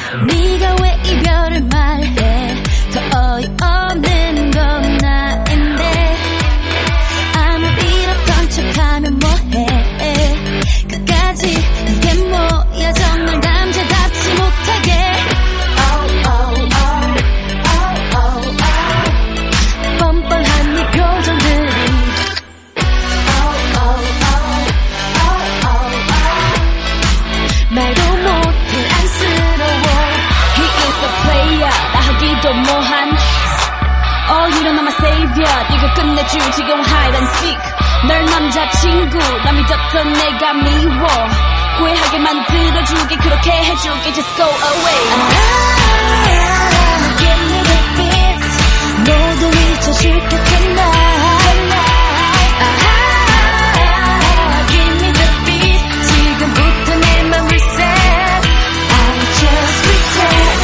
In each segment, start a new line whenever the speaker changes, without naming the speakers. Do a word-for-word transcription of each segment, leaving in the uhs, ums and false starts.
네가 왜 이별을 말해 더 어이없는 건 나인데 아무 일 없던 척하면 뭐해 끝까지 이게 뭐야 정말 남자답지 못하게 oh, oh, oh, oh, oh, oh. 뻔뻔한 네 표정들이 oh, oh, oh, oh, oh, oh. 말도 못해 안쓰러워 He is a player 나 하기도 뭐한 Oh you don't know my savior 네가 끝내줄 지금 hide and seek 널 남자친구 나 믿었던 내가 미워 후회하게 만들어줄게 그렇게 해줄게 Just go away ah, Give me the beat 모두 잊어줄게 tonight ah, Give me the beat 지금부터 내 맘 reset I just pretend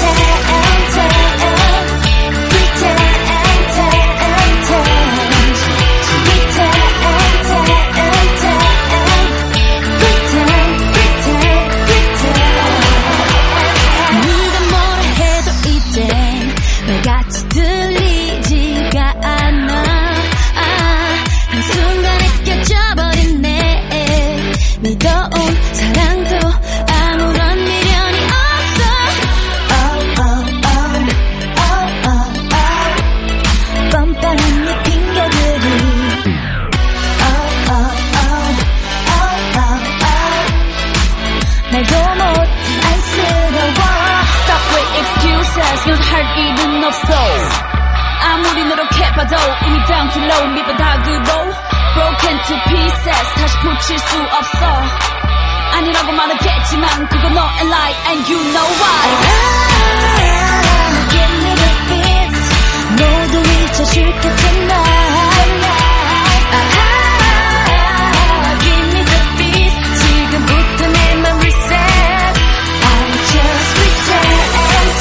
같이 들리지가 않아 아, 한순간에 깨져버린 내 믿어온 사랑도 아무런 미련이 없어 oh, oh, oh, oh, oh, oh. 뻔뻔한 네 핑계들이 oh, oh, oh, oh, oh, oh. 말도 못해 안쓰러워 Stop with excuses 용서할 일은 없어 아무리 노력해봐도 이미 down to low 밑바닥으로 broken to pieces 다시 붙일 수 없어 아니라고 말하겠지만 그건 너의 lie and you know why ah, Give me the beat 모두 잊어줄게 tonight ah, Give me the beat 지금부터 내 맘 reset I just pretend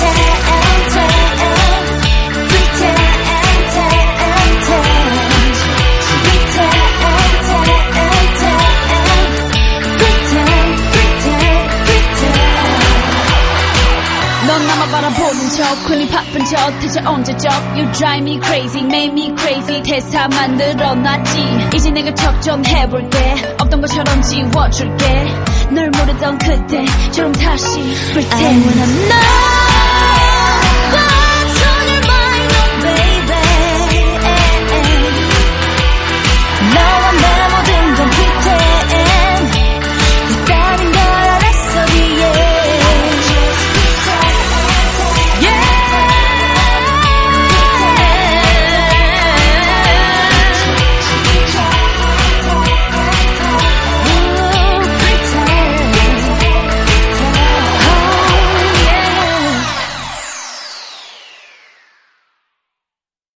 넌 나만 바라보는 척 괜히 바쁜 척 대체 언제적 You drive me crazy make me crazy 대사 만들어놨지 이제 내가 척 좀 해볼게 없던 것처럼 지워줄게 널 모르던 그때처럼 다시 pretend I wanna know